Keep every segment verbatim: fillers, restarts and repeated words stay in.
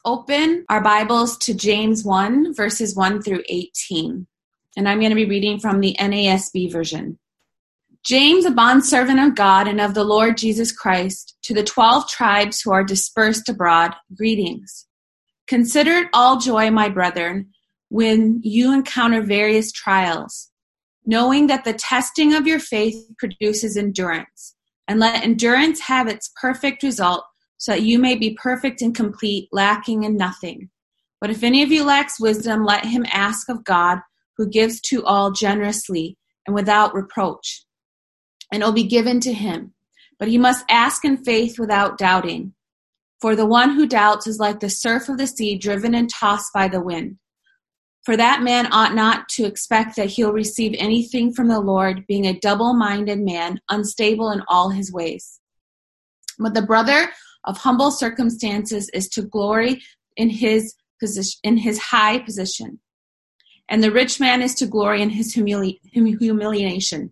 open our Bibles to James one, verses one through eighteen. And I'm going to be reading from the N A S B version. James, a bondservant of God and of the Lord Jesus Christ, to the twelve tribes who are dispersed abroad, greetings. Consider it all joy, my brethren, when you encounter various trials, knowing that the testing of your faith produces endurance. And let endurance have its perfect result, so that you may be perfect and complete, lacking in nothing. But if any of you lacks wisdom, let him ask of God, who gives to all generously and without reproach, and it will be given to him. But he must ask in faith without doubting. For the one who doubts is like the surf of the sea, driven and tossed by the wind. For that man ought not to expect that he'll receive anything from the Lord, being a double-minded man, unstable in all his ways. But the brother of humble circumstances is to glory in his position, in his high position. And the rich man is to glory in his humili- humiliation.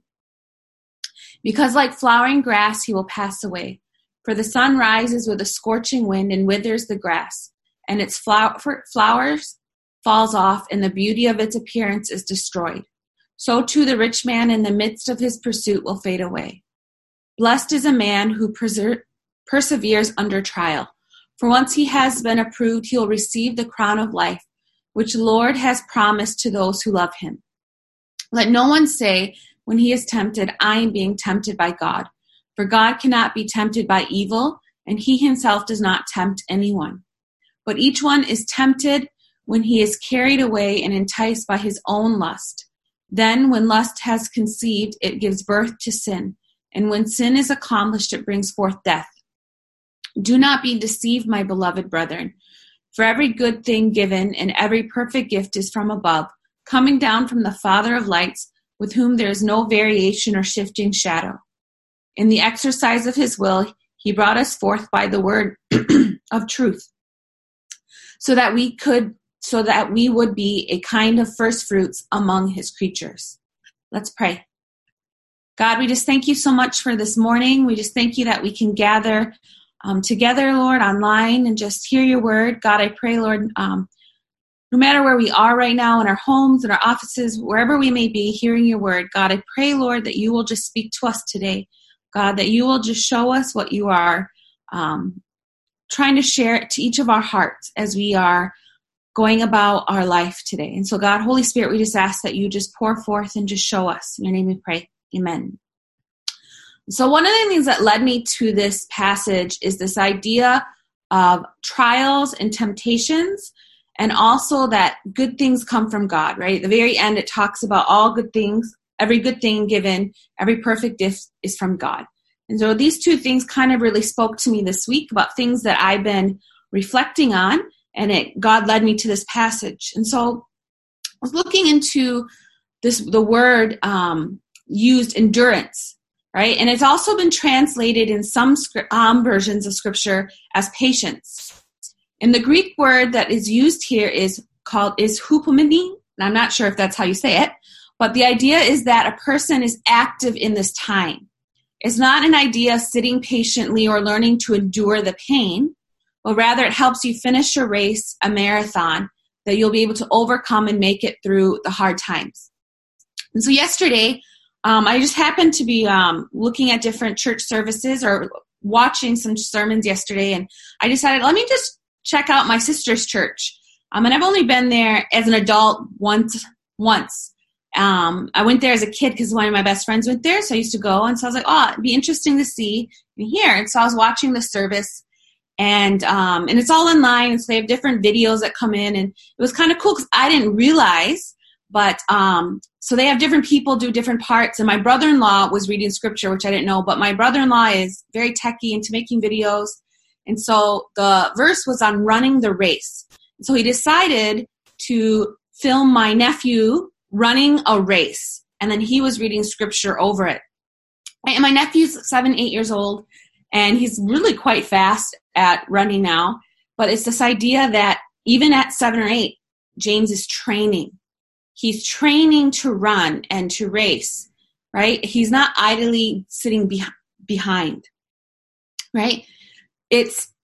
Because like flowering grass, he will pass away. For the sun rises with a scorching wind and withers the grass, and its flower- flowers falls off, and the beauty of its appearance is destroyed. So too the rich man in the midst of his pursuit will fade away. Blessed is a man who perseveres perseveres under trial. For once he has been approved, he will receive the crown of life, which the Lord has promised to those who love him. Let no one say when he is tempted, I am being tempted by God. For God cannot be tempted by evil, and he himself does not tempt anyone. But each one is tempted when he is carried away and enticed by his own lust. Then when lust has conceived, it gives birth to sin. And when sin is accomplished, it brings forth death. Do not be deceived, my beloved brethren. For every good thing given and every perfect gift is from above, coming down from the Father of lights, with whom there is no variation or shifting shadow. In the exercise of his will, he brought us forth by the word of truth, so that we could, so that we would be a kind of first fruits among his creatures. Let's pray. God, we just thank you so much for this morning. We just thank you that we can gather Um, together, Lord, online and just hear your word. God, I pray, Lord, um, no matter where we are right now, in our homes, in our offices, wherever we may be, hearing your word, God, I pray, Lord, that you will just speak to us today. God, that you will just show us what you are um, trying to share to each of our hearts as we are going about our life today. And so, God, Holy Spirit, we just ask that you just pour forth and just show us. In your name we pray. Amen. So one of the things that led me to this passage is this idea of trials and temptations, and also that good things come from God, right? At the very end, it talks about all good things, every good thing given, every perfect gift is from God. And so these two things kind of really spoke to me this week about things that I've been reflecting on, and it God led me to this passage. And so I was looking into this, the word um, used, endurance. Right? And it's also been translated in some um, versions of Scripture as patience. And the Greek word that is used here is called is hupomene. And I'm not sure if that's how you say it, but the idea is that a person is active in this time. It's not an idea of sitting patiently or learning to endure the pain, but rather it helps you finish a race, a marathon, that you'll be able to overcome and make it through the hard times. And so yesterday, Um, I just happened to be um, looking at different church services or watching some sermons yesterday, and I decided, let me just check out my sister's church. Um, and I've only been there as an adult once. Once um, I went there as a kid because one of my best friends went there, so I used to go. And so I was like, oh, it'd be interesting to see and hear. And so I was watching the service, and um, and it's all online, and so they have different videos that come in, and it was kind of cool because I didn't realize. But um, so they have different people do different parts. And my brother-in-law was reading scripture, which I didn't know. But my brother-in-law is very techie into making videos. And so the verse was on running the race. So he decided to film my nephew running a race. And then he was reading scripture over it. And my nephew's seven, eight years old. And he's really quite fast at running now. But it's this idea that even at seven or eight, James is training. He's training to run and to race, right? He's not idly sitting be- behind, right? It's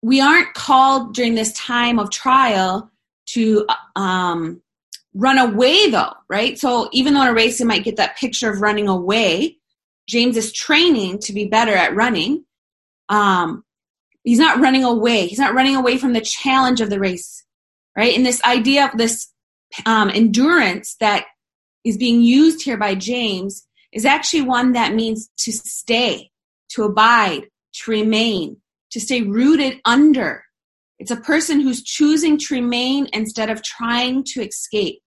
we aren't called during this time of trial to um, run away, though, right? So even though in a race you might get that picture of running away, James is training to be better at running. Um, he's not running away. He's not running away from the challenge of the race, right? And this idea of this um, endurance that is being used here by James is actually one that means to stay, to abide, to remain, to stay rooted under. It's a person who's choosing to remain instead of trying to escape,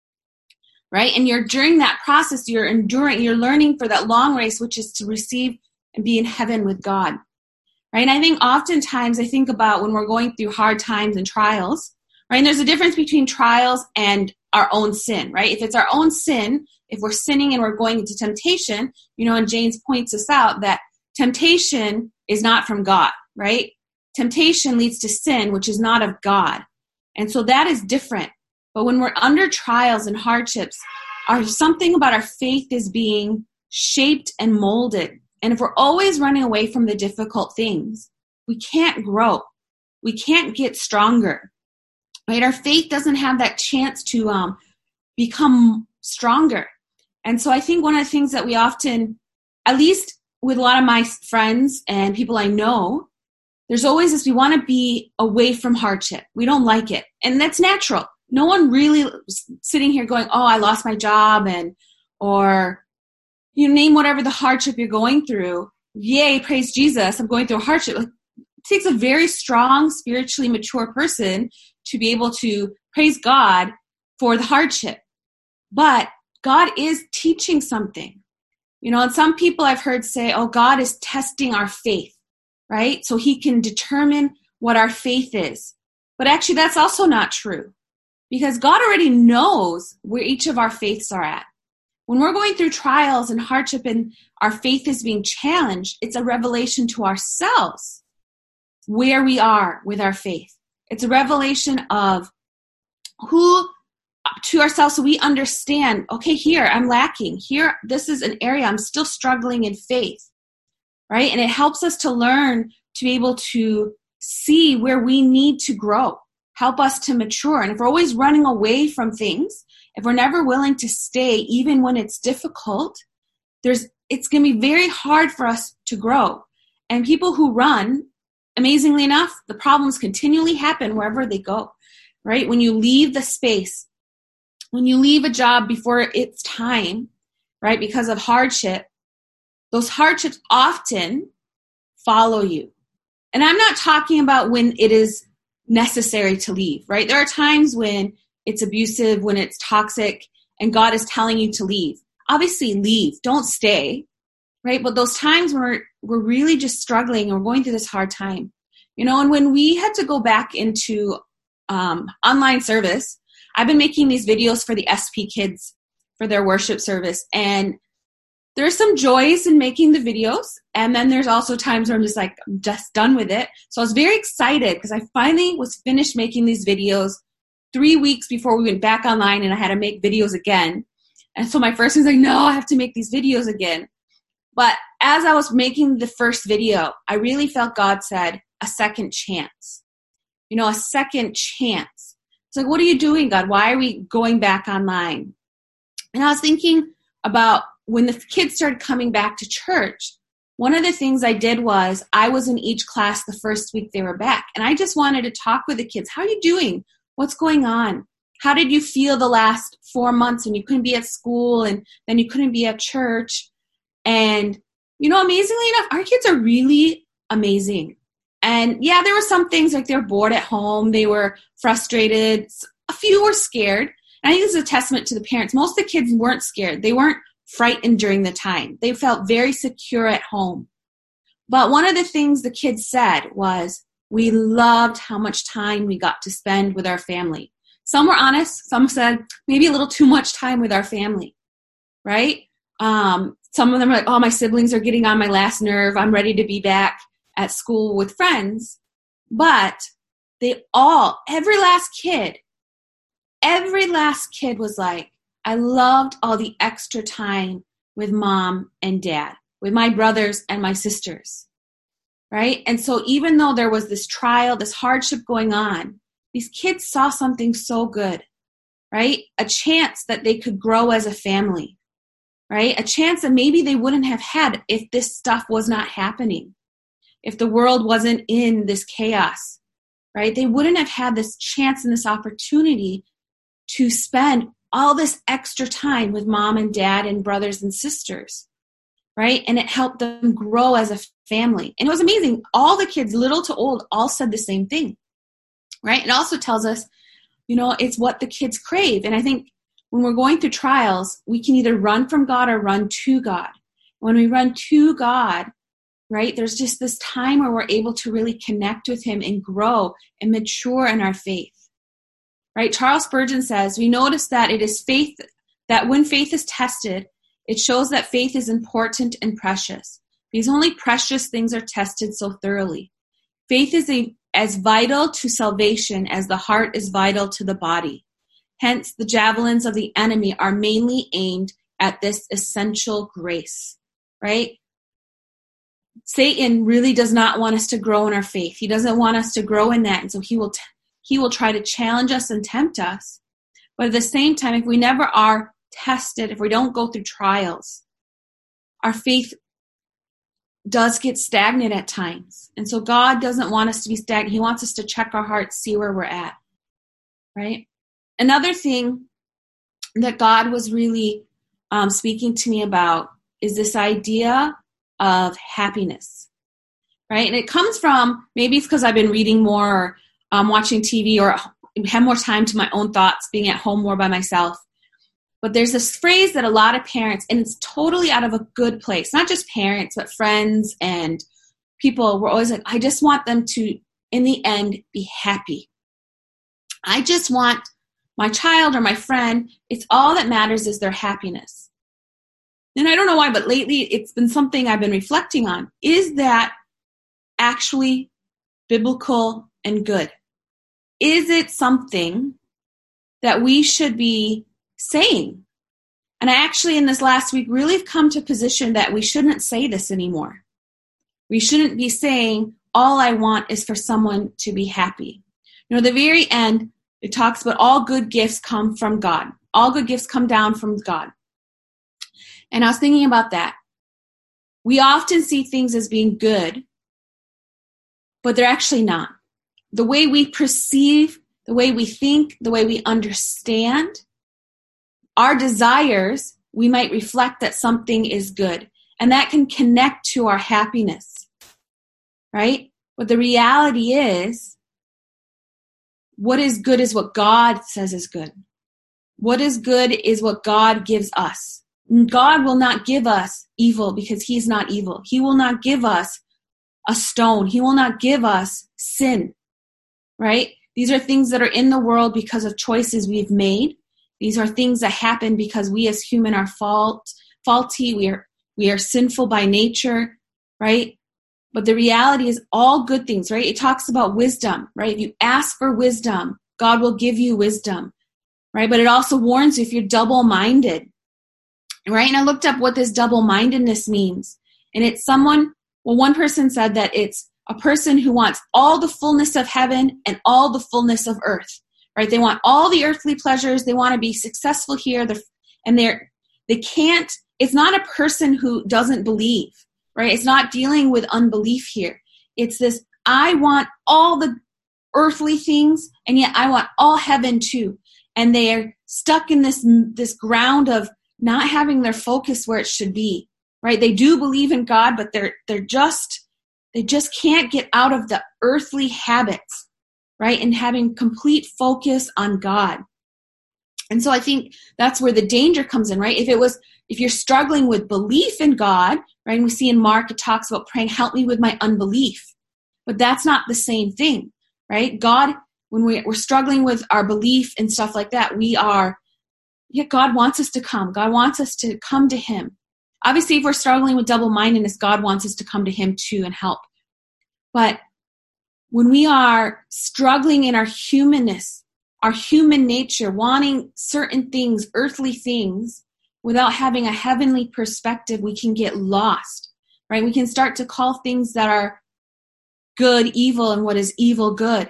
right? And you're during that process, you're enduring, you're learning for that long race, which is to receive and be in heaven with God, right? And I think oftentimes I think about when we're going through hard times and trials, right? And there's a difference between trials and our own sin, right? If it's our own sin, if we're sinning and we're going into temptation, you know, and James points us out that temptation is not from God, right? Temptation leads to sin, which is not of God. And so that is different. But when we're under trials and hardships, our something about our faith is being shaped and molded. And if we're always running away from the difficult things, we can't grow. We can't get stronger, right? Our faith doesn't have that chance to um, become stronger. And so I think one of the things that we often, at least with a lot of my friends and people I know, there's always this, we want to be away from hardship. We don't like it. And that's natural. No one really sitting here going, oh, I lost my job, and, or you name whatever the hardship you're going through. Yay, praise Jesus, I'm going through a hardship. It takes a very strong, spiritually mature person to be able to praise God for the hardship. But God is teaching something. You know, and some people I've heard say, oh, God is testing our faith, right? So he can determine what our faith is. But actually, that's also not true, because God already knows where each of our faiths are at. When we're going through trials and hardship and our faith is being challenged, it's a revelation to ourselves where we are with our faith. It's a revelation of who to ourselves, so we understand, okay, here I'm lacking. Here, this is an area I'm still struggling in faith, right? And it helps us to learn to be able to see where we need to grow, help us to mature. And if we're always running away from things, if we're never willing to stay, even when it's difficult, there's it's going to be very hard for us to grow. And people who run, amazingly enough, the problems continually happen wherever they go, right? When you leave the space, when you leave a job before it's time, right, because of hardship, those hardships often follow you. And I'm not talking about when it is necessary to leave, right? There are times when it's abusive, when it's toxic, and God is telling you to leave. Obviously, leave. Don't stay, right? But those times when we're, we're really just struggling and we're going through this hard time, you know, and when we had to go back into um, online service, I've been making these videos for the S P kids for their worship service. And there's some joys in making the videos. And then there's also times where I'm just like, I'm just done with it. So I was very excited because I finally was finished making these videos three weeks before we went back online, and I had to make videos again. And so my first was like, no, I have to make these videos again. But as I was making the first video, I really felt God said, a second chance. You know, a second chance. It's like, what are you doing, God? Why are we going back online? And I was thinking about when the kids started coming back to church, one of the things I did was I was in each class the first week they were back. And I just wanted to talk with the kids. How are you doing? What's going on? How did you feel the last four months when you couldn't be at school and then you couldn't be at church? And, you know, amazingly enough, our kids are really amazing. And yeah, there were some things like they were bored at home. They were frustrated. A few were scared. And I think this is a testament to the parents. Most of the kids weren't scared. They weren't frightened during the time. They felt very secure at home. But one of the things the kids said was, we loved how much time we got to spend with our family. Some were honest. Some said maybe a little too much time with our family, right? Um, some of them were like, oh, my siblings are getting on my last nerve. I'm ready to be back at school with friends. But they all, every last kid, every last kid was like, I loved all the extra time with mom and dad, with my brothers and my sisters. right? And so even though there was this trial, this hardship going on, these kids saw something so good, right? A chance that they could grow as a family, right? A chance that maybe they wouldn't have had if this stuff was not happening, if the world wasn't in this chaos, right? They wouldn't have had this chance and this opportunity to spend all this extra time with mom and dad and brothers and sisters, right? And it helped them grow as a family. And it was amazing. All the kids, little to old, all said the same thing, right? It also tells us, you know, it's what the kids crave. And I think when we're going through trials, we can either run from God or run to God. When we run to God, right, there's just this time where we're able to really connect with him and grow and mature in our faith, right? Charles Spurgeon says, we notice that it is faith, that when faith is tested, it shows that faith is important and precious. Because only precious things are tested so thoroughly. Faith is a, as vital to salvation as the heart is vital to the body. Hence, the javelins of the enemy are mainly aimed at this essential grace, right? Satan really does not want us to grow in our faith. He doesn't want us to grow in that. And so he will, t- he will try to challenge us and tempt us. But at the same time, if we never are tested, if we don't go through trials, our faith does get stagnant at times. And so God doesn't want us to be stagnant. He wants us to check our hearts, see where we're at, right? Another thing that God was really um, speaking to me about is this idea of happiness, right? And it comes from, maybe it's because I've been reading more, or um, watching T V, or have more time to my own thoughts, being at home more by myself. But there's this phrase that a lot of parents, and it's totally out of a good place, not just parents, but friends and people were always like, I just want them to, in the end, be happy. I just want my child or my friend, it's all that matters is their happiness. And I don't know why, but lately it's been something I've been reflecting on. Is that actually biblical and good? Is it something that we should be saying? And I actually, in this last week, really have come to a position that we shouldn't say this anymore. We shouldn't be saying, all I want is for someone to be happy. You know, the very end, it talks about all good gifts come from God. All good gifts come down from God. And I was thinking about that. We often see things as being good, but they're actually not. The way we perceive, the way we think, the way we understand, our desires, we might reflect that something is good. And that can connect to our happiness, right? But the reality is, what is good is what God says is good. What is good is what God gives us. God will not give us evil because he's not evil. He will not give us a stone. He will not give us sin, right? These are things that are in the world because of choices we've made. These are things that happen because we as human are fault, faulty. We are, we are sinful by nature, right? But the reality is all good things, right? It talks about wisdom, right? If you ask for wisdom, God will give you wisdom, right? But it also warns you if you're double-minded, right? And I looked up what this double-mindedness means. And it's someone, well, one person said that it's a person who wants all the fullness of heaven and all the fullness of earth, right? They want all the earthly pleasures. They want to be successful here. They're, and they're, they can't, it's not a person who doesn't believe, right? It's not dealing with unbelief here. It's this, I want all the earthly things, and yet I want all heaven too. And they are stuck in this, this ground of not having their focus where it should be, right? They do believe in God, but they're, they're just, they just can't get out of the earthly habits, right? And having complete focus on God. And so I think that's where the danger comes in, right? If it was, if you're struggling with belief in God, right? And we see in Mark, it talks about praying, help me with my unbelief. But that's not the same thing, right? God, when we, we're struggling with our belief and stuff like that, we are, yeah, God wants us to come. God wants us to come to him. Obviously, if we're struggling with double-mindedness, God wants us to come to him too and help. But when we are struggling in our humanness, our human nature, wanting certain things, earthly things, without having a heavenly perspective, we can get lost, right? We can start to call things that are good evil and what is evil good.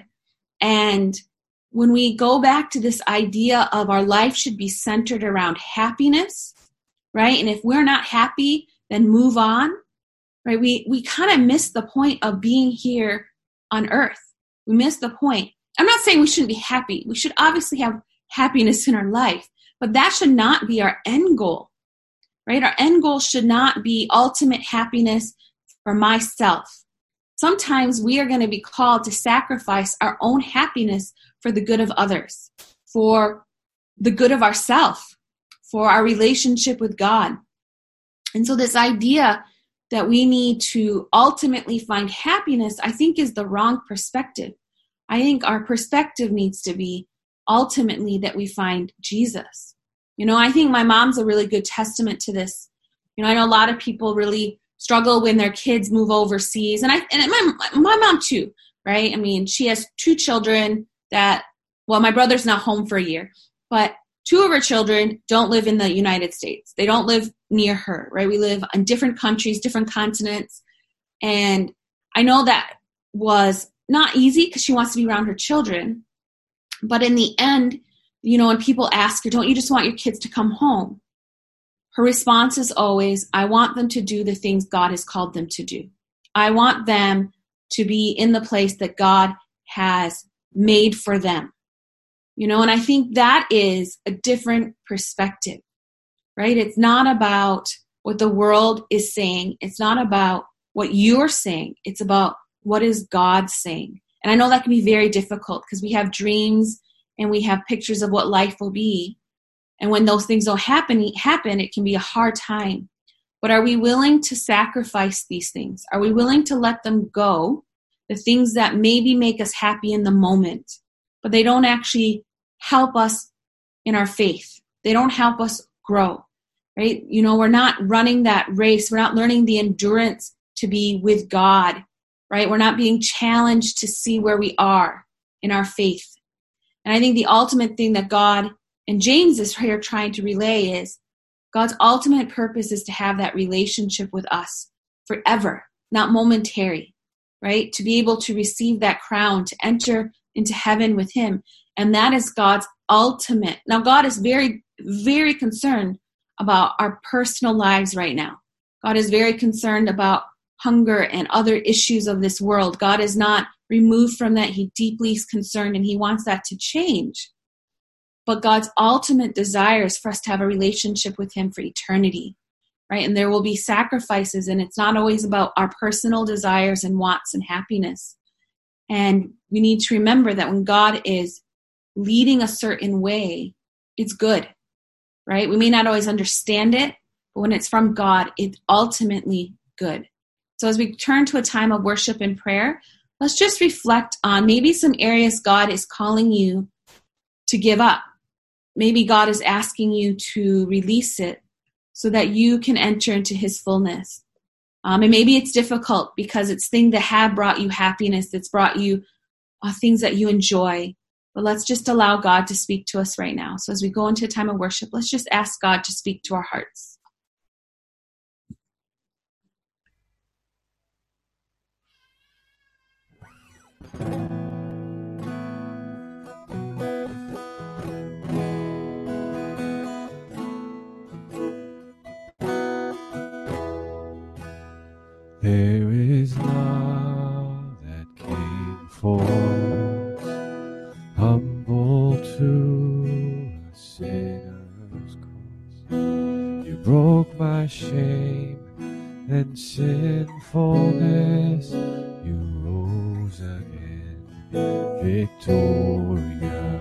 And when we go back to this idea of our life should be centered around happiness, right? And if we're not happy, then move on, right? We we kind of miss the point of being here on earth. We miss the point. I'm not saying we shouldn't be happy. We should obviously have happiness in our life, but that should not be our end goal, right? Our end goal should not be ultimate happiness for myself. Sometimes we are going to be called to sacrifice our own happiness for the good of others, for the good of ourselves, for our relationship with God. And so this idea that we need to ultimately find happiness, I think, is the wrong perspective. I think our perspective needs to be ultimately that we find Jesus. You know, I think my mom's a really good testament to this. You know, I know a lot of people really struggle when their kids move overseas. And I and my, my mom too, right? I mean, she has two children that, well, my brother's not home for a year, but two of her children don't live in the United States. They don't live near her, right? We live in different countries, different continents. And I know that was not easy because she wants to be around her children. But in the end, you know, when people ask her, don't you just want your kids to come home? Her response is always, I want them to do the things God has called them to do. I want them to be in the place that God has made for them. You know, and I think that is a different perspective, right? It's not about what the world is saying. It's not about what you're saying. It's about what is God saying. And I know that can be very difficult because we have dreams and we have pictures of what life will be. And when those things don't happen, happen, it can be a hard time. But are we willing to sacrifice these things? Are we willing to let them go? The things that maybe make us happy in the moment, but they don't actually help us in our faith. They don't help us grow, right? You know, we're not running that race. We're not learning the endurance to be with God, right? We're not being challenged to see where we are in our faith. And I think the ultimate thing that God and James is here trying to relay is God's ultimate purpose is to have that relationship with us forever, not momentary, right? To be able to receive that crown, to enter into heaven with him. And that is God's ultimate. Now, God is very, very concerned about our personal lives right now. God is very concerned about hunger and other issues of this world. God is not removed from that. He deeply is concerned and he wants that to change. But God's ultimate desire is for us to have a relationship with him for eternity, right? And there will be sacrifices, and it's not always about our personal desires and wants and happiness. And we need to remember that when God is leading a certain way, it's good, right? We may not always understand it, but when it's from God, it's ultimately good. So as we turn to a time of worship and prayer, let's just reflect on maybe some areas God is calling you to give up. Maybe God is asking you to release it so that you can enter into his fullness. Um, and maybe it's difficult because it's things that have brought you happiness. It's brought you uh, things that you enjoy. But let's just allow God to speak to us right now. So as we go into a time of worship, let's just ask God to speak to our hearts. There is love that came forth, humble to a sinner's cross. You broke my shame and sinfulness. You rose again, victorious.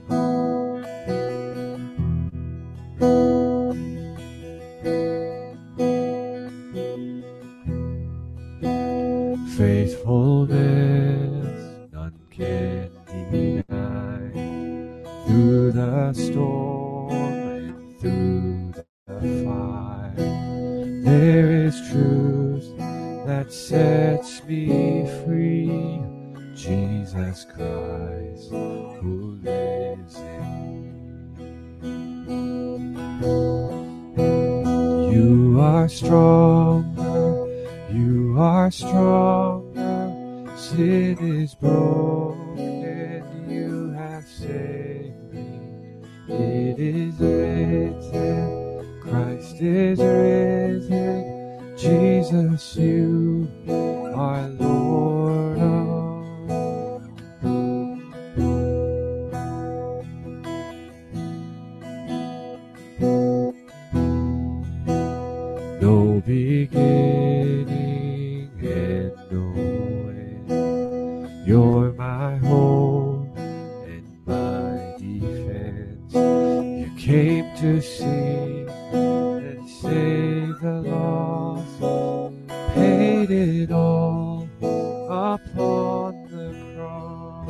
Faithfulness none can deny. Through the storm and through the fire, there is truth that sets me free. Jesus Christ, who lives in me. You are stronger, you are stronger, sin is broken, you have saved me. It is written, Christ is risen, Jesus, you are Lord of no beginning and no end. You're my hope and my defense. You came to seek and save the lost, paid it all upon the cross.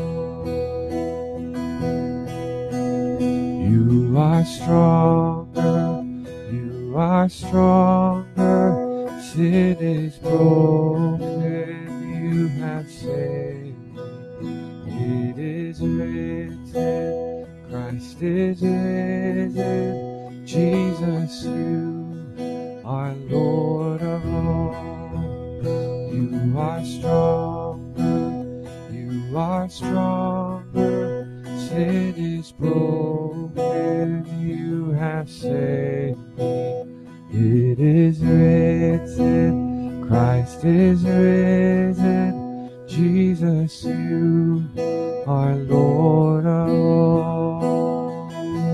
You are stronger, you are stronger, sin is broken, you have saved me. It is written, Christ is risen, Jesus, you are Lord of all. You are stronger, you are stronger, sin is broken, you have saved me. It is written, Christ is risen, Jesus, you are Lord of all.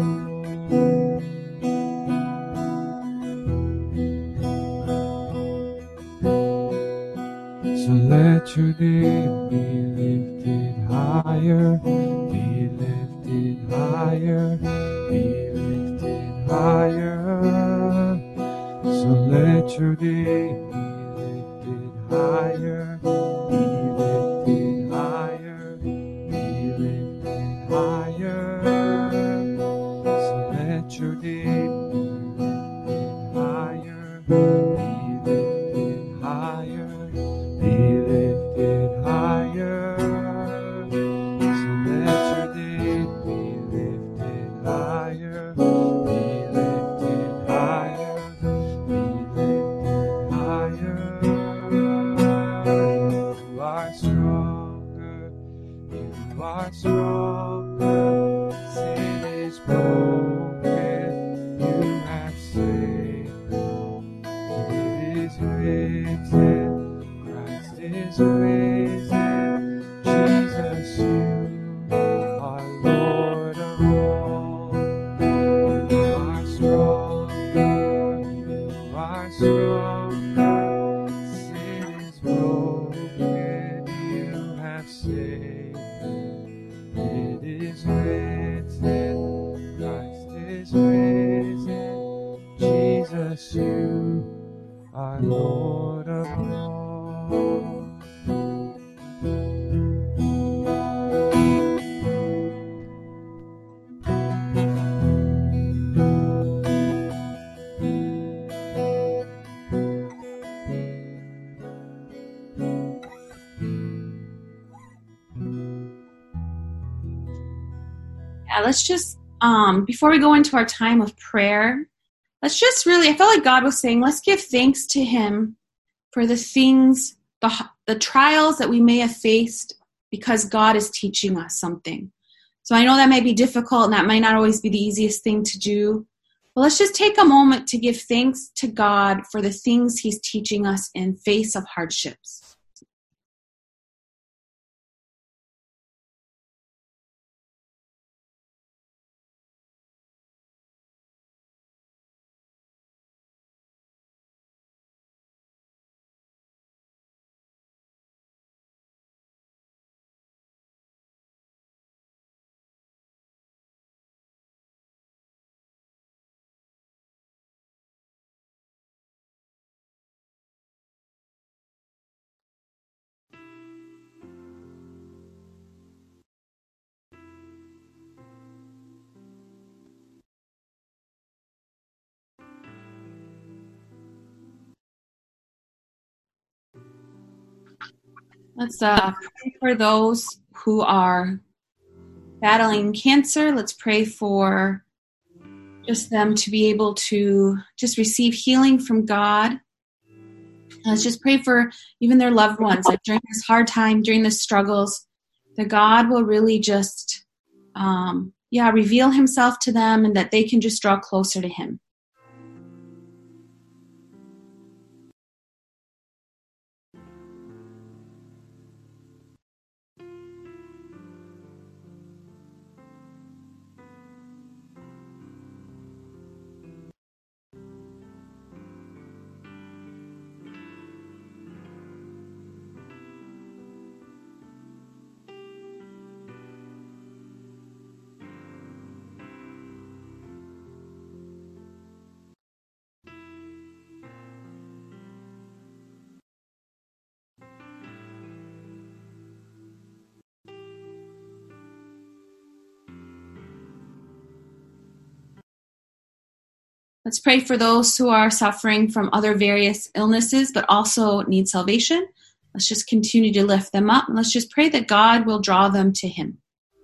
So let your name be lifted higher, be lifted higher, be lifted higher. So let your name be lifted higher, be lifted higher, be lifted higher. So let your name be lifted higher, be lifted higher, be lifted higher. So let your name be lifted higher, be lifted higher. You are stronger, you are stronger, sin is broken, you have saved me. It is written, Christ is risen, Jesus, you are Lord of all. You are stronger, you are stronger, sin is broken, you have saved me. It is written, Christ is risen, Jesus, you are Lord of all. Yeah, let's just, um, before we go into our time of prayer, let's just really, I felt like God was saying, let's give thanks to him for the things, the, the trials that we may have faced because God is teaching us something. So I know that may be difficult and that might not always be the easiest thing to do. But let's just take a moment to give thanks to God for the things he's teaching us in face of hardships. Let's uh, pray for those who are battling cancer. Let's pray for just them to be able to just receive healing from God. Let's just pray for even their loved ones, like during this hard time, during the struggles, that God will really just, um, yeah, reveal himself to them and that they can just draw closer to him. Let's pray for those who are suffering from other various illnesses, but also need salvation. Let's just continue to lift them up. And let's just pray that God will draw them to him.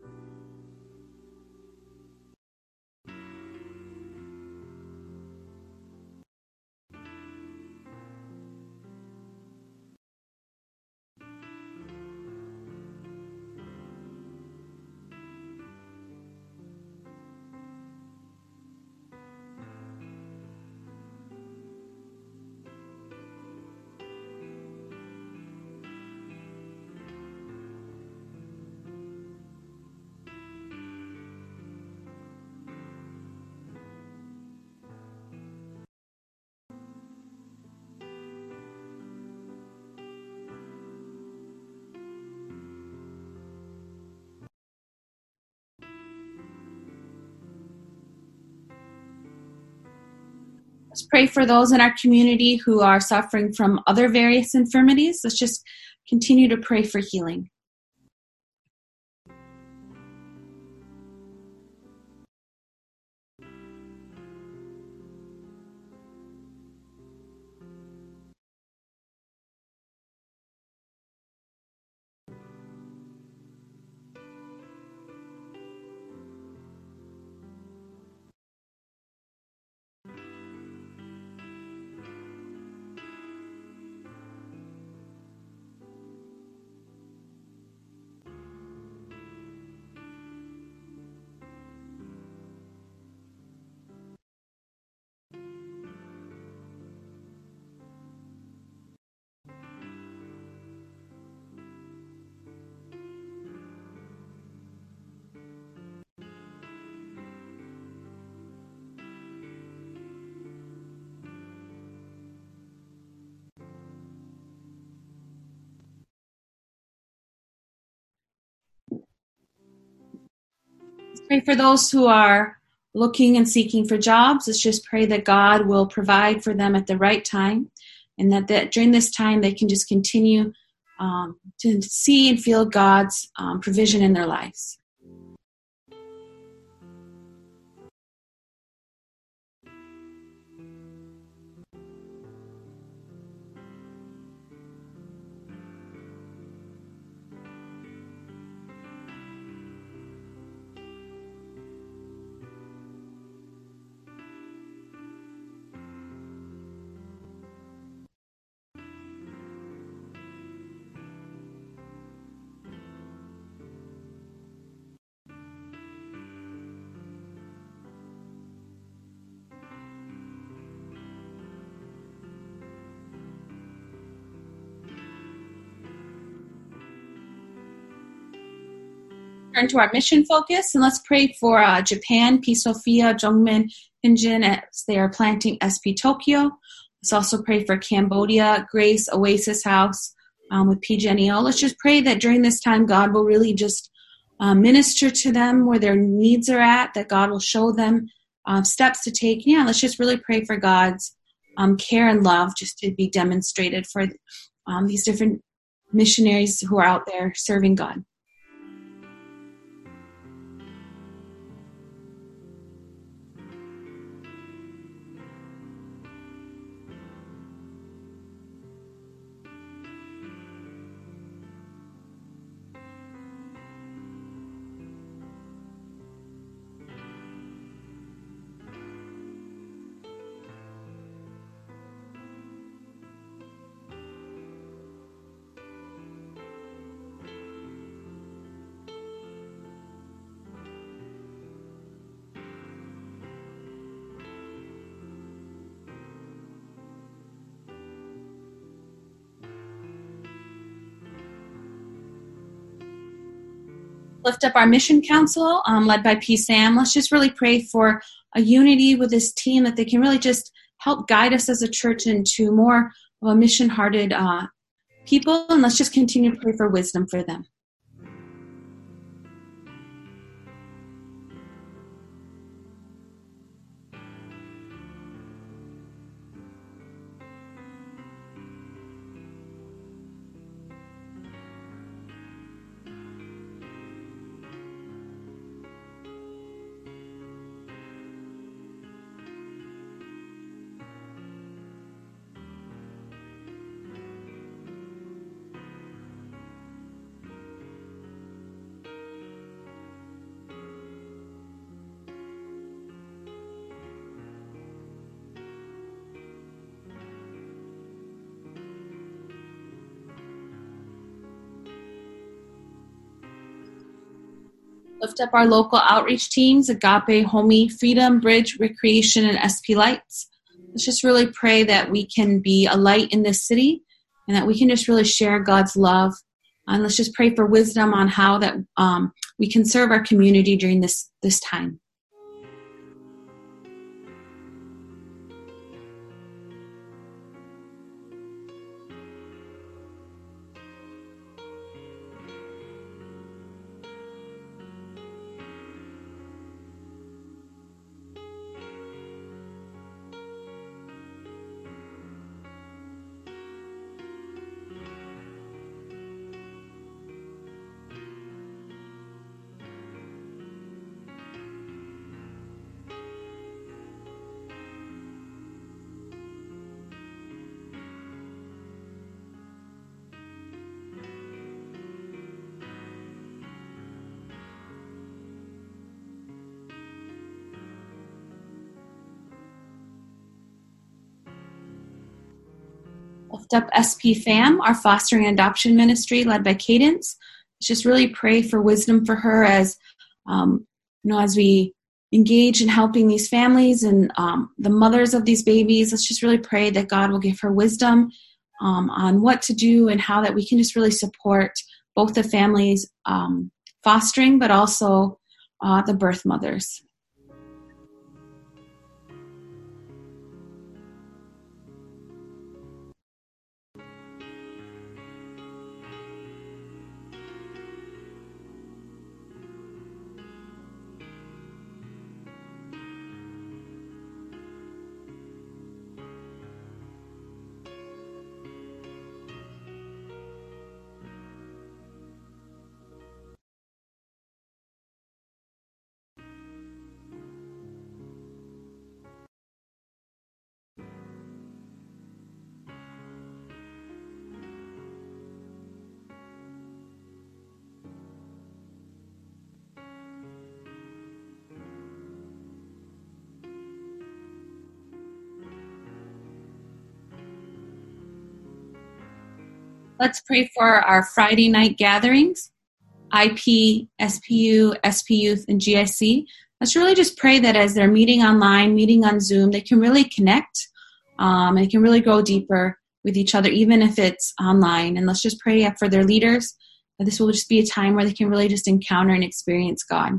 Let's pray for those in our community who are suffering from other various infirmities. Let's just continue to pray for healing. Pray for those who are looking and seeking for jobs. Let's just pray that God will provide for them at the right time, and that, that during this time they can just continue um, to see and feel God's um, provision in their lives. Turn to our mission focus, and let's pray for uh, Japan, P. Sophia, Jungmin, Hinjin, as they are planting S P Tokyo. Let's also pray for Cambodia, Grace, Oasis House um, with P. Genio. Let's just pray that during this time, God will really just uh, minister to them where their needs are at, that God will show them uh, steps to take. Yeah, let's just really pray for God's um, care and love just to be demonstrated for um, these different missionaries who are out there serving God. Lift up our mission council, um, led by P. Sam. Let's just really pray for a unity with this team, that they can really just help guide us as a church into more of a mission-hearted uh, people. And let's just continue to pray for wisdom for them. Lift up our local outreach teams, Agape, Homey, Freedom, Bridge, Recreation, and S P Lights. Let's just really pray that we can be a light in this city and that we can just really share God's love. And let's just pray for wisdom on how that um, we can serve our community during this, this time. Lift up S P Fam, our fostering and adoption ministry led by Cadence. Let's just really pray for wisdom for her as, um, you know, as we engage in helping these families and um, the mothers of these babies. Let's just really pray that God will give her wisdom um, on what to do and how that we can just really support both the families um, fostering, but also uh, the birth mothers. Let's pray for our Friday night gatherings, I P, S P U, S P Youth, and G I C. Let's really just pray that as they're meeting online, meeting on Zoom, they can really connect um, and can really go deeper with each other, even if it's online. And let's just pray for their leaders that this will just be a time where they can really just encounter and experience God.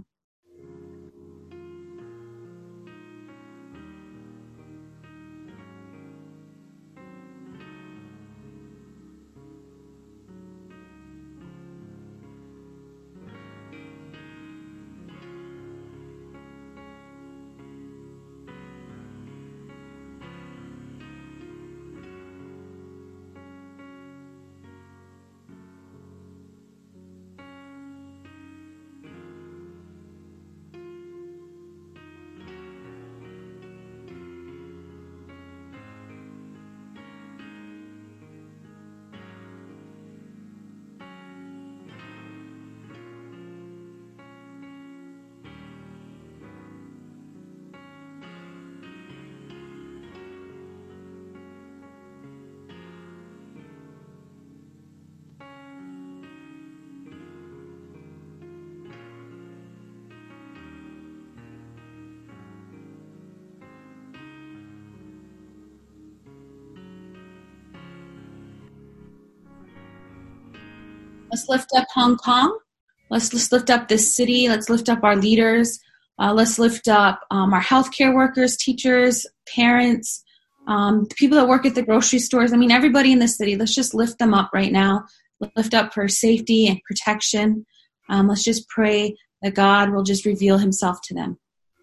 Let's lift up Hong Kong, Let's just lift up this city. Let's lift up our leaders. Uh, let's lift up um, our healthcare workers, teachers, parents, um, the people that work at the grocery stores. I mean, everybody in the city. Let's just lift them up right now. Lift up for safety and protection. Um, let's just pray that God will just reveal himself to them.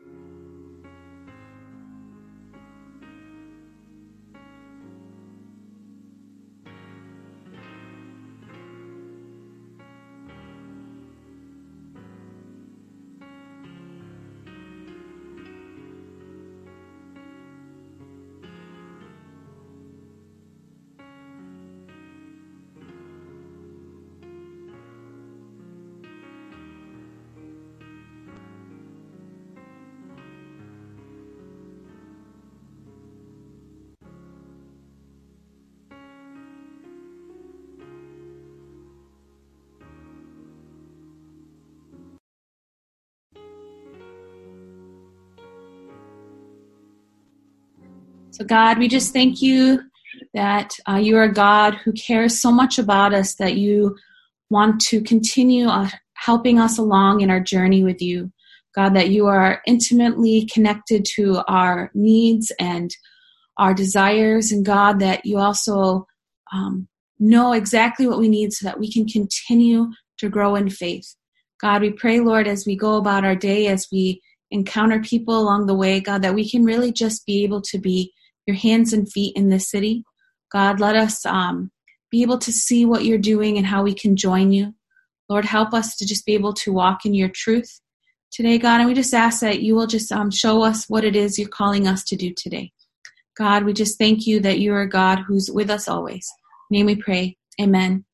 So God, we just thank you that uh, you are a God who cares so much about us, that you want to continue uh, helping us along in our journey with you. God, that you are intimately connected to our needs and our desires. And God, that you also um, know exactly what we need so that we can continue to grow in faith. God, we pray, Lord, as we go about our day, as we encounter people along the way, God, that we can really just be able to be your hands and feet in this city. God, let us um, be able to see what you're doing and how we can join you. Lord, help us to just be able to walk in your truth today, God. And we just ask that you will just um, show us what it is you're calling us to do today. God, we just thank you that you are a God who's with us always. In your name we pray. Amen.